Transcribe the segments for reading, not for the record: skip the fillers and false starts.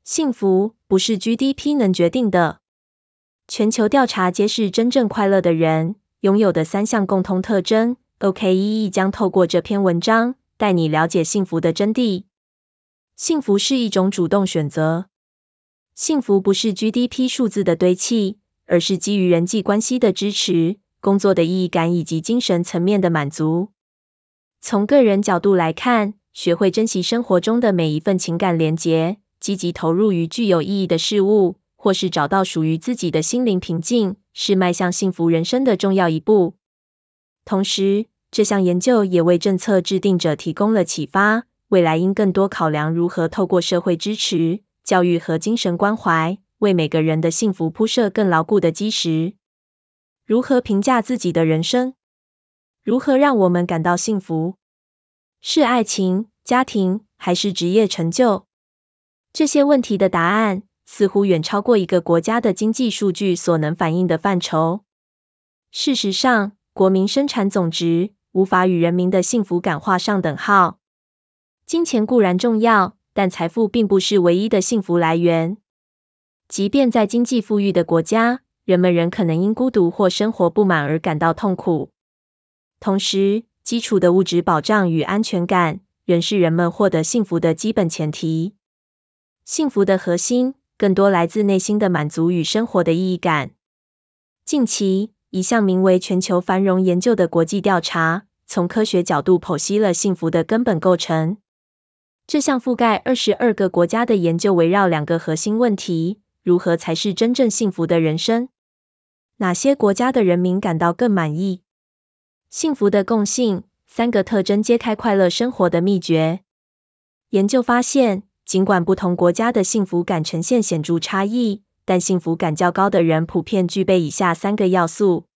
幸福不是 GDP 能决定的。全球调查揭示真正快乐的人拥有的3项共通特征。OKEE 将透过这篇文章带你了解幸福的真谛。幸福是一种主动选择。幸福不是 GDP 数字的堆砌，而是基于人际关系的支持、工作的意义感以及精神层面的满足。从个人角度来看，学会珍惜生活中的每一份情感连结，积极投入于具有意义的事物，或是找到属于自己的心灵平静，是迈向幸福人生的重要一步。同时，这项研究也为政策制定者提供了启发，未来应更多考量如何透过社会支持、教育和精神关怀，为每个人的幸福铺设更牢固的基石。如何评价自己的人生？如何让我们感到幸福？是爱情、家庭，还是职业成就？这些问题的答案似乎远超过一个国家的经济数据所能反映的范畴。事实上，国民生产总值无法与人民的幸福感画上等号。金钱固然重要，但财富并不是唯一的幸福来源。即便在经济富裕的国家，人们仍可能因孤独或生活不满而感到痛苦。同时，基础的物质保障与安全感仍是人们获得幸福的基本前提。幸福的核心更多来自内心的满足与生活的意义感。近期，一项名为全球繁荣研究的国际调查，从科学角度剖析了幸福的根本构成。这项覆盖22个国家的研究围绕2个核心问题：如何才是真正幸福的人生？哪些国家的人民感到更满意？幸福的共性，3个特征揭开快乐生活的秘诀。研究发现，尽管不同国家的幸福感呈现显著差异，但幸福感较高的人普遍具备以下3个要素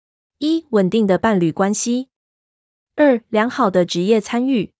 ：1. 稳定的伴侣关系； 2. 良好的职业参与；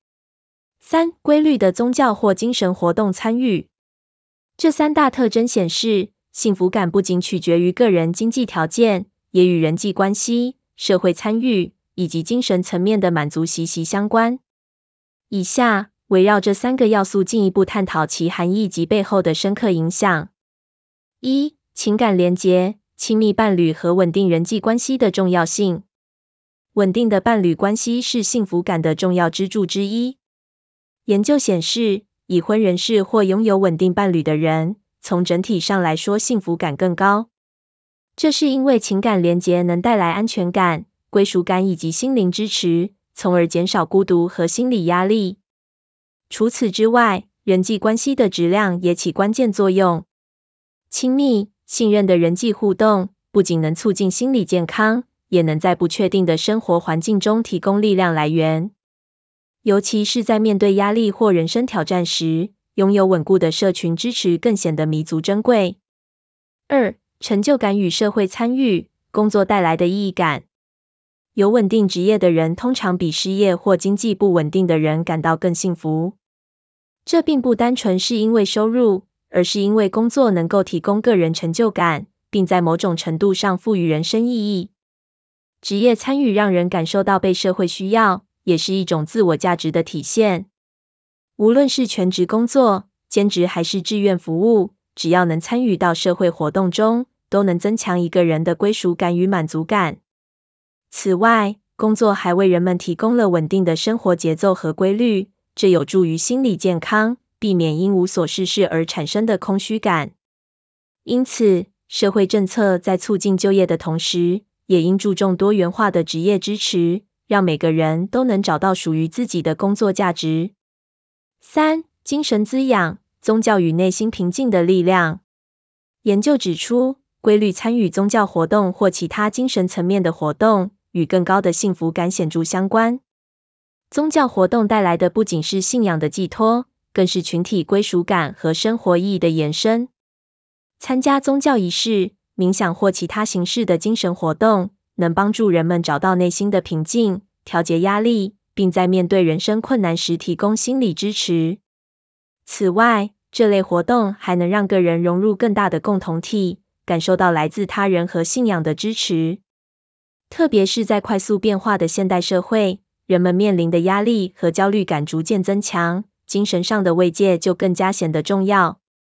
3. 规律的宗教或精神活动参与。这3大特征显示，幸福感不仅取决于个人经济条件，也与人际关系、社会参与以及精神层面的满足息息相关。以下围绕这3个要素进一步探讨其含义及背后的深刻影响。1. 情感连结、亲密伴侣和稳定人际关系的重要性。稳定的伴侣关系是幸福感的重要支柱之一。研究显示，已婚人士或拥有稳定伴侣的人，从整体上来说幸福感更高。这是因为情感连结能带来安全感、归属感以及心灵支持，从而减少孤独和心理压力。除此之外，人际关系的质量也起关键作用。亲密、信任的人际互动不仅能促进心理健康，也能在不确定的生活环境中提供力量来源。尤其是在面对压力或人生挑战时，拥有稳固的社群支持更显得弥足珍贵。2. 成就感与社会参与，工作带来的意义感。有稳定职业的人通常比失业或经济不稳定的人感到更幸福。这并不单纯是因为收入，而是因为工作能够提供个人成就感，并在某种程度上赋予人生意义。职业参与让人感受到被社会需要，也是一种自我价值的体现。无论是全职工作、兼职还是志愿服务，只要能参与到社会活动中，都能增强一个人的归属感与满足感。此外，工作还为人们提供了稳定的生活节奏和规律，这有助于心理健康，避免因无所事事而产生的空虚感。因此，社会政策在促进就业的同时，也应注重多元化的职业支持，让每个人都能找到属于自己的工作价值。3. 精神滋养、宗教与内心平静的力量。研究指出，规律参与宗教活动或其他精神层面的活动，与更高的幸福感显著相关。宗教活动带来的不仅是信仰的寄托，更是群体归属感和生活意义的延伸。参加宗教仪式、冥想或其他形式的精神活动，能帮助人们找到内心的平静，调节压力，并在面对人生困难时提供心理支持。此外，这类活动还能让个人融入更大的共同体，感受到来自他人和信仰的支持。特别是在快速变化的现代社会，人们面临的压力和焦虑感逐渐增强，精神上的慰藉就更加显得重要。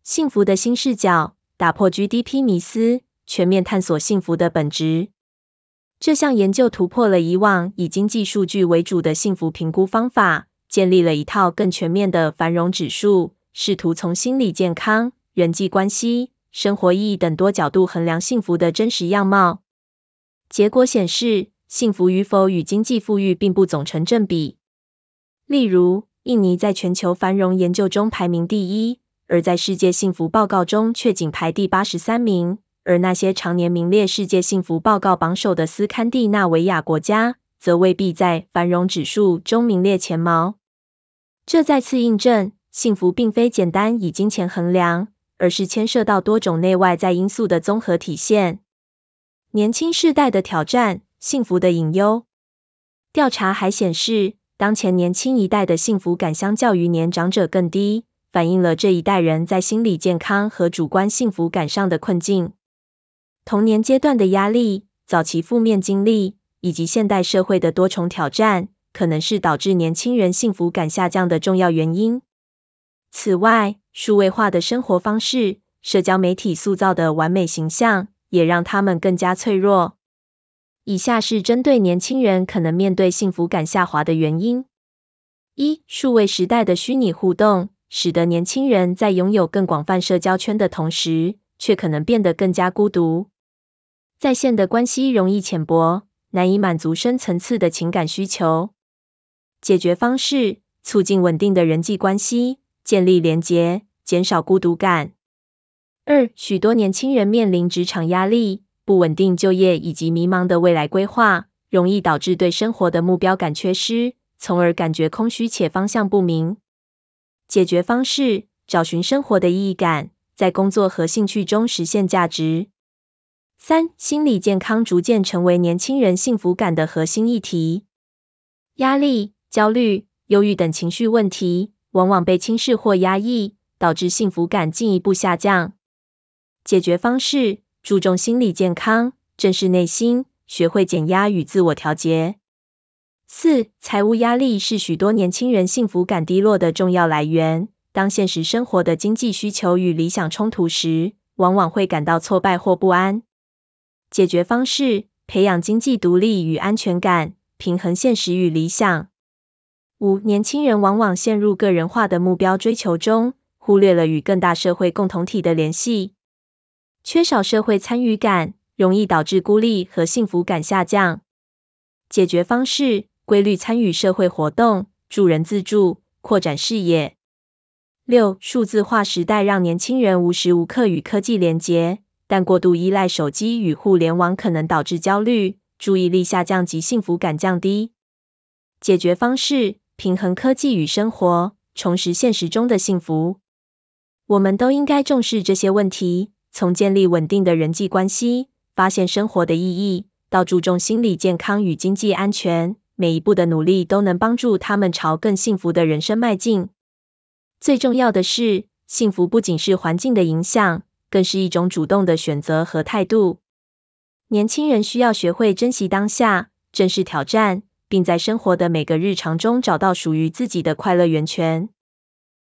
幸福的新视角，打破 GDP 迷思，全面探索幸福的本质。这项研究突破了以往以经济数据为主的幸福评估方法，建立了一套更全面的繁荣指数，试图从心理健康、人际关系、生活意义等多角度衡量幸福的真实样貌。结果显示，幸福与否与经济富裕并不总成正比。例如，印尼在全球繁荣研究中排名第一，而在世界幸福报告中却仅排第83名，而那些常年名列世界幸福报告榜首的斯堪的纳维亚国家，则未必在繁荣指数中名列前茅。这再次印证，幸福并非简单以金钱衡量，而是牵涉到多种内外在因素的综合体现。年轻世代的挑战，幸福的隐忧。调查还显示，当前年轻一代的幸福感相较于年长者更低，反映了这一代人在心理健康和主观幸福感上的困境。童年阶段的压力、早期负面经历，以及现代社会的多重挑战，可能是导致年轻人幸福感下降的重要原因。此外，数位化的生活方式、社交媒体塑造的完美形象，也让他们更加脆弱。以下是针对年轻人可能面对幸福感下滑的原因。一、数位时代的虚拟互动，使得年轻人在拥有更广泛社交圈的同时，却可能变得更加孤独。在线的关系容易浅薄，难以满足深层次的情感需求。解决方式：促进稳定的人际关系，建立连结，减少孤独感。二、许多年轻人面临职场压力、不稳定就业以及迷茫的未来规划，容易导致对生活的目标感缺失，从而感觉空虚且方向不明。解决方式：找寻生活的意义感，在工作和兴趣中实现价值。三、心理健康逐渐成为年轻人幸福感的核心议题。压力、焦虑、忧郁等情绪问题，往往被轻视或压抑，导致幸福感进一步下降。解决方式：注重心理健康，正视内心，学会减压与自我调节。四、财务压力是许多年轻人幸福感低落的重要来源。当现实生活的经济需求与理想冲突时，往往会感到挫败或不安。解决方式：培养经济独立与安全感，平衡现实与理想。五、年轻人往往陷入个人化的目标追求中，忽略了与更大社会共同体的联系。缺少社会参与感，容易导致孤立和幸福感下降。解决方式：规律参与社会活动，助人自助，扩展视野。六、数字化时代让年轻人无时无刻与科技连结，但过度依赖手机与互联网可能导致焦虑、注意力下降及幸福感降低。解决方式：平衡科技与生活，重拾现实中的幸福。我们都应该重视这些问题，从建立稳定的人际关系，发现生活的意义，到注重心理健康与经济安全，每一步的努力都能帮助他们朝更幸福的人生迈进。最重要的是，幸福不仅是环境的影响，更是一种主动的选择和态度。年轻人需要学会珍惜当下，正视挑战，并在生活的每个日常中找到属于自己的快乐源泉。